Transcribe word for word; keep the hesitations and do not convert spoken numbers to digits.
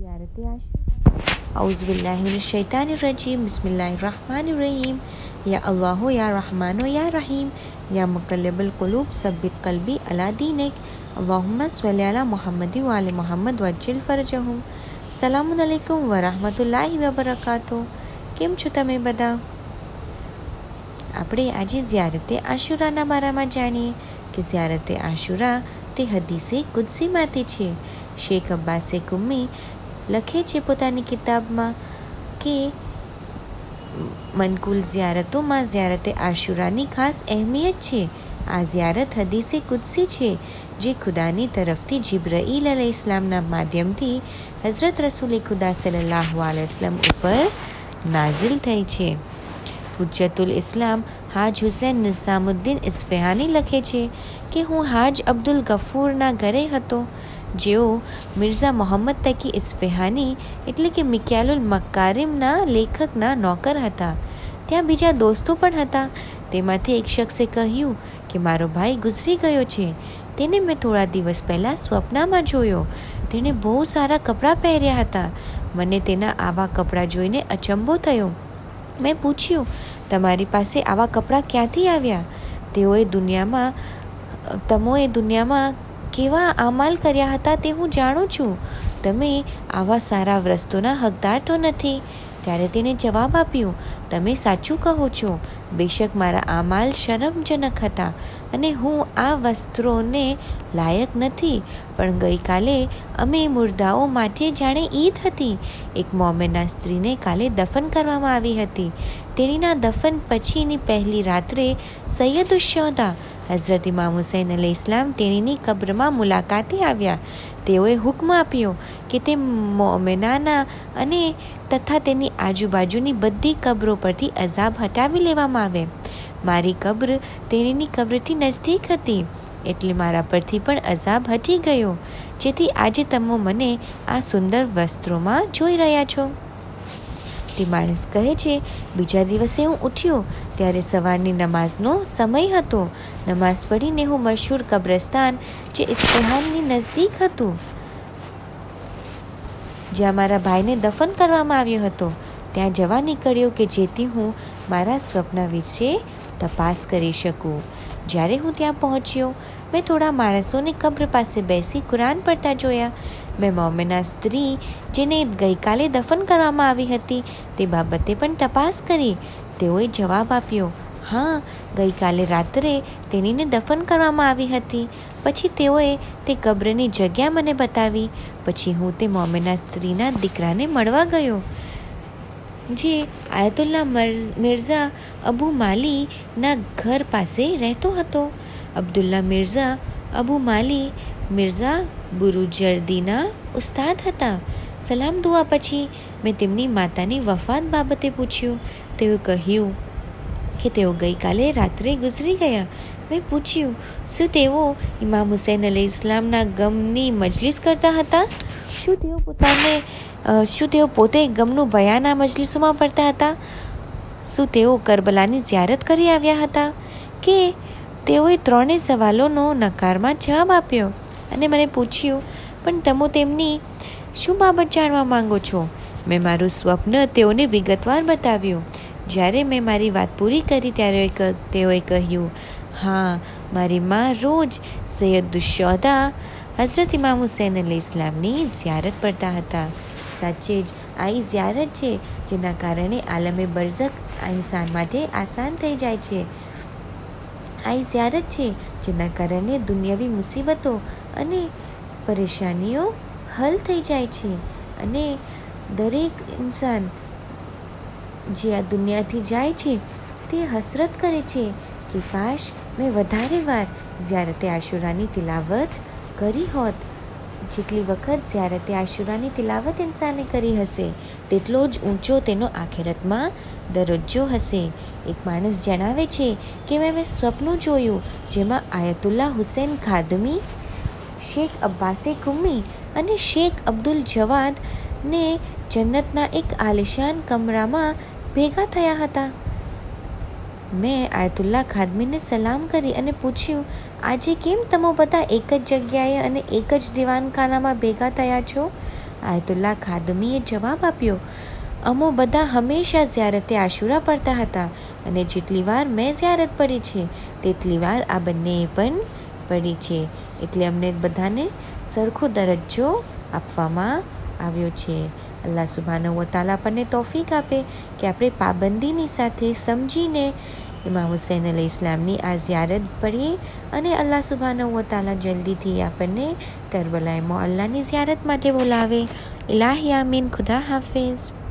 ज़ियारत आशूरा। औज़ुबिल्लाहि मिनश्शैतानिर्रजीम। बिस्मिल्लाहिर्रहमानिर्रहीम। या अल्लाह या रहमान या रहीम या मुक़ल्लिबुल क़ुलूब सब्बित क़ल्बी अला दीनिक। अल्लाहुम्मा स्वल्लि अला मुहम्मद व आलि मुहम्मद वज्जिल फरजहुम। સલામુ અલૈકુમ વરહમતુલ્લાહિ વબરકાતુહ। કેમ છો તમે બધા? આપણે આજે ઝિયારતે આશુરાના બારામાં જાણીએ કે ઝિયારતે આશુરા તે હદીસે કુદસીમાંથી છે। શેખ અબ્બાસે કુમ્મી લખે છે પોતાની કિતાબમાં કે મનકુલ ઝિયારતોમાં ઝિયારતે આશુરાની ખાસ અહેમિયત છે। આ ઝિયારત હદીસે કુદસી છે જે ખુદાની તરફથી જિબ્રાઈલ અલૈહિસ્સલામના માધ્યમથી હઝરત રસૂલ ખુદા સલ્લલ્લાહુ અલૈહિ વસલ્લમ ઉપર નાઝિલ થઈ છે। હુજ્જતુલ ઇસ્લામ હાજ હુસૈન નિઝામુદ્દીન ઇસ્ફહાની લખે છે કે હું હાજ અબ્દુલ ગફૂરના ઘરે હતો, જેઓ મિર્ઝા મોહમ્મદ તકી ઇસ્ફહાની એટલે કે મિક્યાલુલ મકારિમના લેખકના નોકર હતા। ત્યાં બીજા દોસ્તો પણ હતા। તેમાંથી એક શખ્સે કહ્યું કે મારો ભાઈ ગુજરી ગયો છે। તેને મેં થોડા દિવસ પહેલાં સ્વપ્નમાં જોયો। તેણે બહુ સારા કપડાં પહેર્યા હતા। મને તેના આવા કપડાં જોઈને અચંબો થયો। મેં પૂછ્યું, તમારી પાસે આવા કપડાં ક્યાંથી આવ્યા? તેઓએ દુનિયામાં તમોએ દુનિયામાં કેવા આમાલ કર્યા હતા તે હું જાણું છું। તમે આવા સારા વસ્ત્રોના હકદાર તો નથી। ત્યારે તેણે જવાબ આપ્યો, તમે સાચું કહો છો। બેશક મારા આમાલ શરમજનક હતા અને હું આ વસ્ત્રોને લાયક નથી। પણ ગઈકાલે અમે મુર્દાઓ માટે જાણે ઈદ હતી। એક મોમેના સ્ત્રીને કાલે દફન કરવામાં આવી હતી। તેણીના દફન પછીની પહેલી રાત્રે સૈયદ ઉશ-શુહદા હઝરત ઇમામ હુસૈન અલૈહિસ્સલામ તેણીની કબ્રમાં મુલાકાતે આવ્યા। તેઓએ હુક્મ આપ્યો કે તે મોમેનાના અને તથા તેની આજુબાજુની બધી કબરો પરથી અઝાબ હટાવી લેવામાં આવે। મારી કબ્ર તેણીની કબ્રથી નજદીક હતી, એટલે મારા પરથી પણ અઝાબ હટી ગયો, જેથી આજે તમે મને આ સુંદર વસ્ત્રોમાં જોઈ રહ્યા છો। તે માણસ કહે છે, બીજા દિવસે હું ઉઠ્યો ત્યારે સવારની નમાઝનો સમય હતો। નમાઝ પઢીને હું મશહૂર કબ્રસ્તાન જે ઇસ્ફહાનની નજદીક હતું, જ્યાં મારા ભાઈને દફન કરવામાં આવ્યો હતો, ત્યાં જવા નીકળ્યો કે જેથી હું મારા સ્વપ્ન વિશે તપાસ કરી શકું। જ્યારે હું ત્યાં પહોંચ્યો, મેં થોડા માણસોને કબ્ર પાસે બેસી કુરાન પડતા જોયા। મેં મોમેના સ્ત્રી જેને ગઈકાલે દફન કરવામાં આવી હતી તે બાબતે પણ તપાસ કરી। તેઓએ જવાબ આપ્યો, હા, ગઈકાલે રાત્રે તેણીને દફન કરવામાં આવી હતી। પછી તેઓએ તે કબ્રની જગ્યા મને બતાવી। પછી હું તે મોમેના સ્ત્રીના દીકરાને મળવા ગયો, જે આયતુલ્લા મિર્ઝા અબુ માલીના ઘર પાસે રહેતો હતો। અબ્દુલ્લા મિર્ઝા અબુ માલી મિર્ઝા બુરુજર્દીના ઉસ્તાદ હતા। સલામ દુઆ પછી મેં તેમની માતાની વફાત બાબતે પૂછ્યું। તેઓએ કહ્યું કે તેઓ ગઈકાલે રાત્રે ગુજરી ગયા। મેં પૂછ્યું, શું તેઓ ઇમામ હુસૈન અલૈહિસ્સલામના ગમની મજલિસ કરતા હતા? શું તેઓ પોતાને શું તેઓ પોતે ગમનું બયાન આ મજલિસોમાં પડતા હતા? શું તેઓ કરબલાની ઝિયારત કરી આવ્યા હતા? કે તેઓએ ત્રણેય સવાલોનો નકારમાં જવાબ આપ્યો અને મને પૂછ્યું, પણ તમે તેમની શું બાબત જાણવા માંગો છો? મેં મારું સ્વપ્ન તેઓને વિગતવાર બતાવ્યું। જ્યારે મેં મારી વાત પૂરી કરી ત્યારે તેઓએ કહ્યું, હા, મારી મા રોજ સૈયદ ઉશ-શુહદા હઝરત ઇમામ હુસૈન અલૈહિસ્સલામની ઝિયારત પડતા હતા। સાચે જ આ એ ઝિયારત છે જેના કારણે આલમે બરઝખ આ ઇન્સાન માટે આસાન થઈ જાય છે। આ એ ઝિયારત છે જેના કારણે દુનિયાવી મુસીબતો અને પરેશાનીઓ હલ થઈ જાય છે અને દરેક ઇન્સાન જે આ દુનિયાથી જાય છે તે હસરત કરે છે કે કાશ મેં વધારે વાર ઝિયારતે આશુરાની તિલાવત કરી હોત। જેટલી વખત ઝિયારતે આશુરાની તિલાવત ઇન્સાને કરી હશે, તેટલો જ ઊંચો તેનો આખિરતમાં દરજ્જો હશે। એક માણસ જણાવે છે કે મેં સ્વપ્ન જોયું જેમાં આયતુલ્લા હુસૈન ખાદમી, શેખ અબ્બાસે કુમ્મી અને શેખ અબ્દુલ જવાદને જન્નતના એક આલિશાન કમરામાં ભેગા થયા હતા। મેં આયતુલ્લા ખાદમીને સલામ કરી અને પૂછ્યું, આજે કેમ તમે બધા એક જ જગ્યાએ અને એક જ દીવાનખાનામાં ભેગા થયા છો? આયતુલ્લા ખાદમીએ જવાબ આપ્યો, અમો બધા હંમેશા ઝિયારતે આશુરા પડતા હતા અને જેટલી વાર મેં ઝિયારત પડી છે તેટલી વાર આ બંનેએ પણ પડી છે, એટલે અમને બધાને સરખો દરજ્જો આપવામાં આવ્યો છે. અલ્લાહ સુબ્હાનહુ વ તઆલા આપણને તૌફીક આપે કે આપણે પાબંદીની સાથે સમજીને ઇમામ હુસૈન અલૈહિસ્સલામની આ ઝિયારત પડીએ અને અલ્લાહ સુબ્હાનહુ વ તઆલા જલ્દીથી આપણને કરબલાએ મોઅલ્લાની ઝિયારત માટે બોલાવે. ઇલાહી આમીન. ખુદા હાફિઝ.